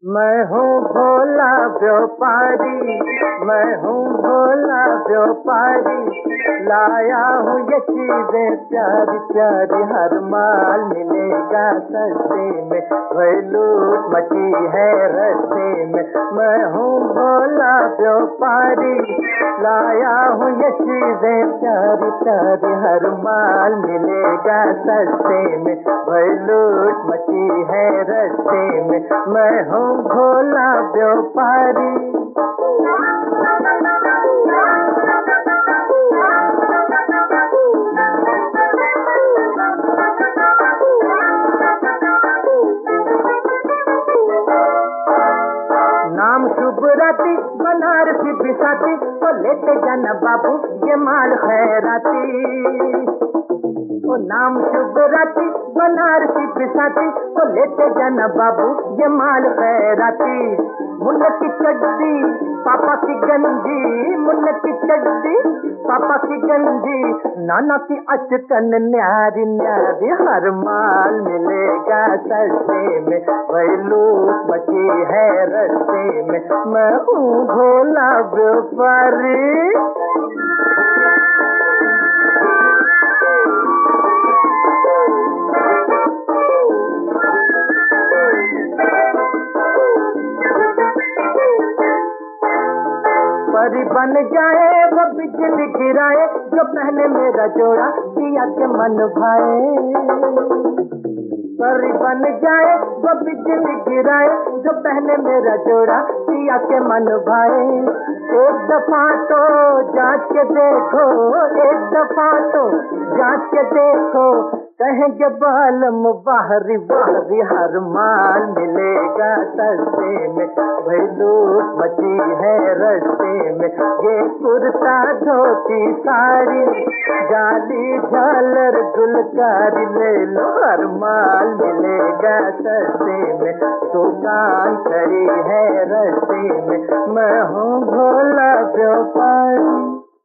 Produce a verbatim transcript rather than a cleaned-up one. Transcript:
मैं हूँ भोला व्यापारी, मैं हूँ भोला व्यापारी, लाया हूँ ये चीजें प्यारी प्यारी, हर माल मिलेगा सस्ते में, वही लूट मची है रस्ते में। मैं हूँ भोला व्यापारी, लाया हूँ ये चीजें प्यारी प्यारी, हर माल मिलेगा सस्ते में, वही लूट मची है रस्ते में। मैं हूँ भोला व्यापारी। नाम शुभ राती बनारसी बिसाती, तो लेते जाना बाबू ये माल खैराती। ओ नाम शुभ राती बनारसी बिसाती, तो लेते जाना बाबू ये माल खैराती। मुन्ने की चड्डी पापा की गंजी, मुन्ने की चड्डी पापा की गंजी, नाना की अचकन न्यारी न्यारी, हर माल मिलेगा सस्ते में, वही लूट मची है रस्ते में। मैं हूँ भोला व्यापारी। परी बन जाए वो बिजली गिराए, जो पहने मेरा जोड़ा पिया के मन भाए। परी बन जाए वो बिजली गिराए, जो पहने मेरा जोड़ा पिया के मन भाए। एक दफा तो जांच के देखो, एक दफा तो जांच के देखो, कहेंगे बालम बाहरी बाहरी, हर माल मिलेगा सस्ते में, वही लूट मची है रस्ते में। ये कुर्ता धोती साड़ी जाली झालर गुलकारी, ले लो हर माल मिलेगा सस्ते में, दुकान खड़ी है रस्ते में। मैं हूँ भोला व्यापारी।